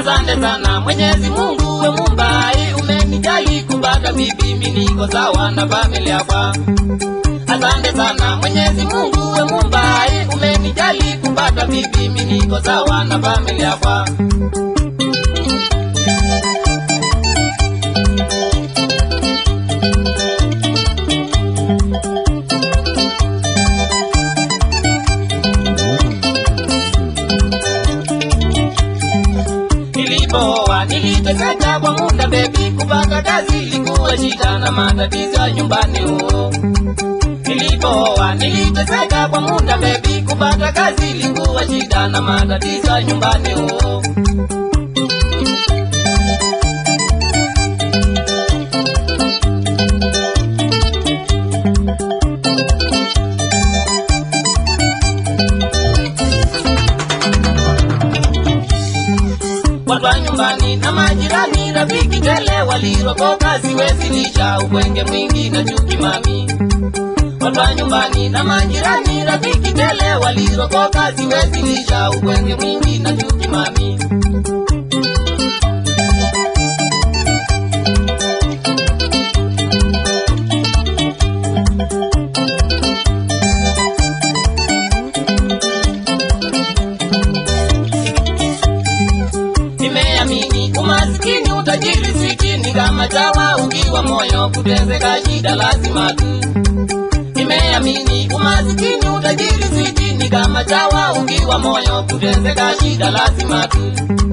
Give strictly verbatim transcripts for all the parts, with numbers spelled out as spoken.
Asante sana Mwenyezi Mungu we Mumbai, umenijali kupata bibi, mimi niko sawa na familia yako. Asante sana Mwenyezi Mungu we Mumbai, umenijali kupata bibi, mimi niko sawa na familia yako. Nilipoa niliteseka kwa muda baby, kupata kazi ilikuwa shida na matatizo nyumbani huo. Nilipoa niliteseka kwa muda baby, kupata kazi ilikuwa shida na matatizo nyumbani huo. Watu wa nyumbani na majirani, rafiki tele walirokoka, siwezi lisha ukwenge mwingi na chuki mami. Watu wa nyumbani na majirani, rafiki tele walirokoka, siwezi lisha ukwenge mwingi na chuki mami. Nimeamini umasikini utajiri sitini kama chawa, ukiwa moyo kuteseka shida lazima tu. Nimeamini umasikini utajiri sitini kama chawa, ukiwa moyo kuteseka shida lazima tu.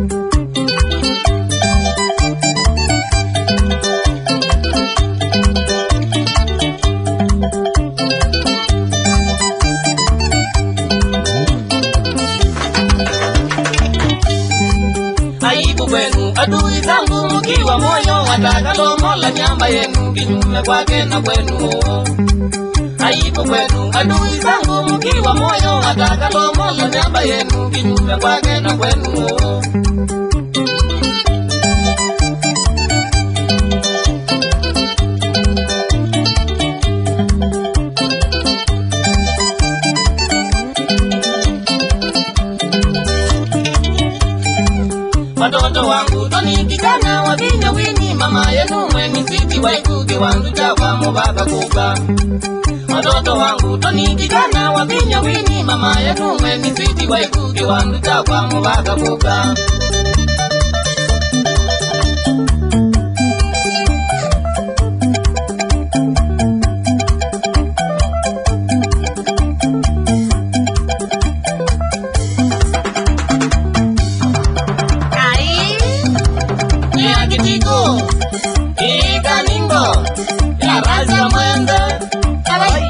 Aibu kwenu adui zangu, mkiwa moyo watakalo mola nyamba yenu, kinyume kwake na kwenu. Aibu kwenu adui zangu, mkiwa moyo watakalo mola nyamba yenu, kinyume kwake na kwenu. Watoto wangu toni kijana wavinya wini, mama yenu mweni siti waikuge wangu chawa mubaba kuka. Watoto wangu toni kijana wavinya wini, mama yenu mweni siti waikuge wangu chawa mubaba kuka. Kitiko, ikaningo, ya raza mwende, alai.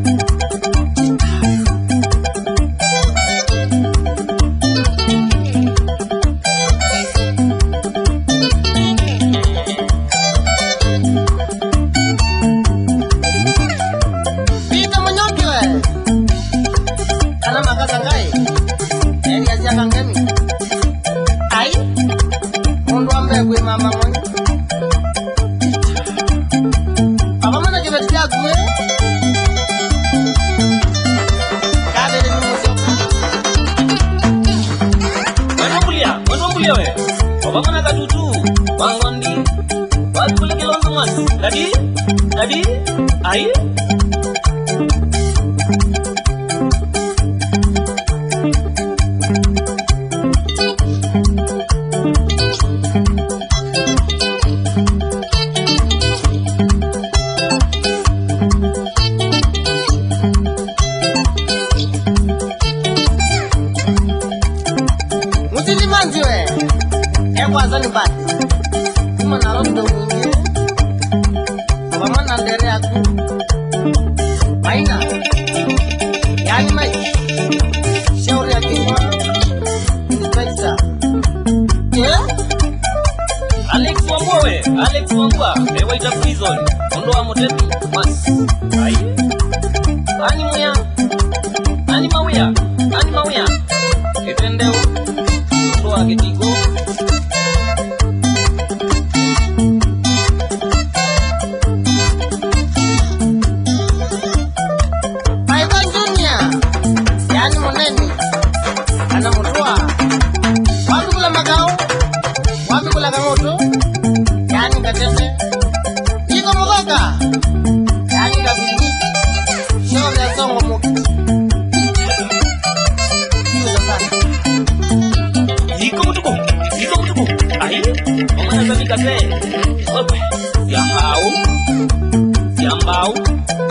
Pita monyoke we, kana makasa ngai, eni asia kangemi. Ai, mundu ambegwe mama mwenye. Papa mana kibeti jagu we? Kade ni muso. Wanambulia, wanambulia we. Papa mana katutu, wangondi. Wakule kilondo mas. Tadi? Tadi? Ai? Mutilimanzi we, ekwa zani bati. Kuma nalondo mwingi, wama nandere aku. Maina, yani mai, shauri ya kima, nikaisa. Yeah? Alex Wambua we, Alex Wambua, ewa ita prison, ondo wa motepi, mas. Ai? Ani muya, ani mawia, ani mawia. Kitendeu, ondo wa kitiko. Yani muneni, ana mutua. Watu kula magao, kase. Ope, siambao, siambao.